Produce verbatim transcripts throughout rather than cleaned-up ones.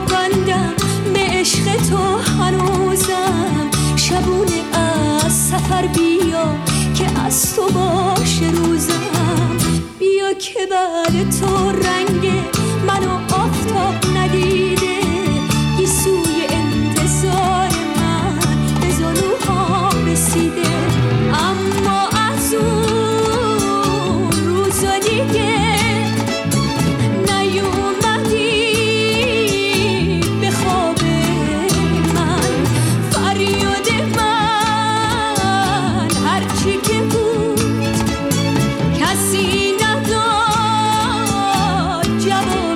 پابندم به عشق تو هنوزم، شبونه از سفر بیا که از تو باشه روزم. بیا که بعد تو رنگ منو آفتاب ندیده، گیسوی انتظار من به زانوهام رسیده. اما از اون روزا دیگه نیومدی به خواب من، فریاد من هرچی که بود کسی نداد جواب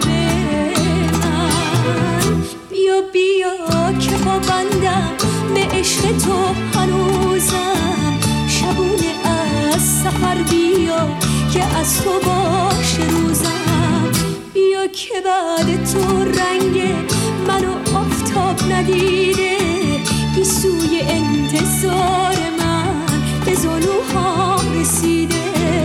من. بیا بیا که پابندم به عشق تو هنوزم، شبونه از سفر بیا که از تو باشه روزم. بیا که بعد تو رنگ منو آفتاب ندیده، گیسوی انتظار من به زانوهام رسیده.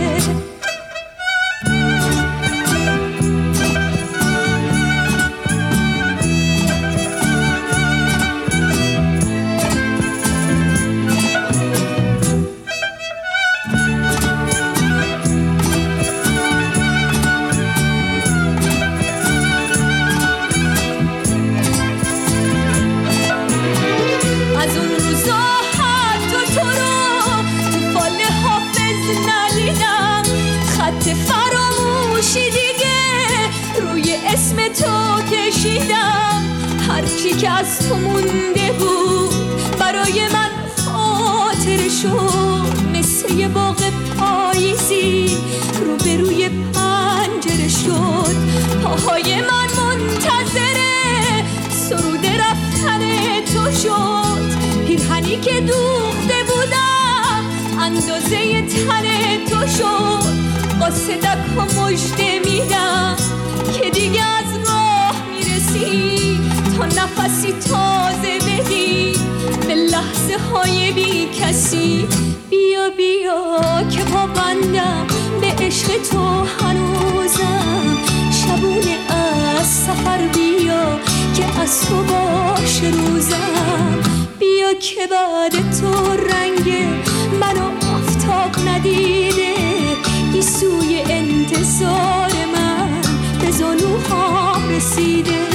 هرچی که از تو مونده بود برای من خاطر شد، مثل یه باغ پاییزی روبروی پنجره شد. پاهای من منتظره سرود رفتن تو شد، پیرهنی که دوخته بودم اندازه تن تو شد. قاصدک ها مژده میدم که دیگه از راه میرسی، تا نفسی تازه بدی به لحظه های بی کسی. بیا بیا که پابندم به عشق تو هنوزم، شبونه از سفر بیا که از تو باشه روزم. بیا که بعد تو رنگ منو آفتاب ندیده، گیسوی انتظار من به زانوهام رسیده.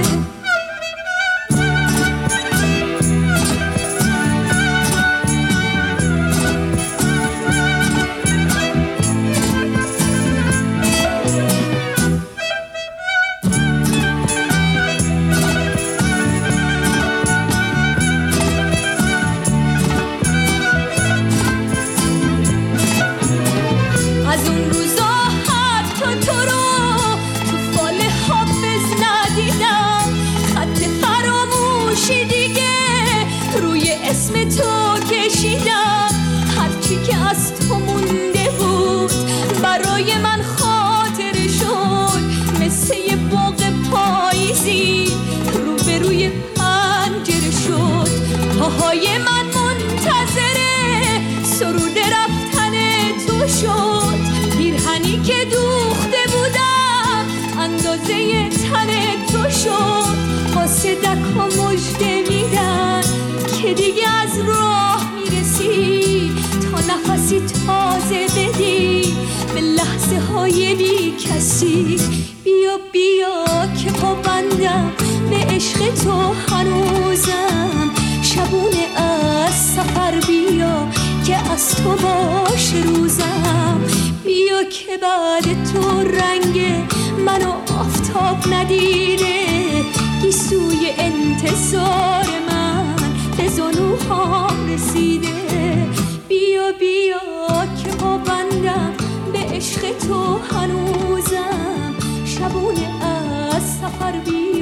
پاهای من منتظره سرود رفتن تو شد، پیرهنی که دوخته بودم اندازه تن تو شد. قاصدک ها مژده میدن که دیگه از راه میرسی، تا نفسی تازه بدی به لحظه های بی کسی. بیا بیا که پابندم به عشق تو هنوزم، شبونه از سفر بیا که از تو باشه روزم. بیا که بعد تو رنگ منو آفتاب ندیده، گیسوی انتظار من به زانوهام رسیده. بیا بیا که پابندم به عشق تو هنوزم، شبونه از سفر بیا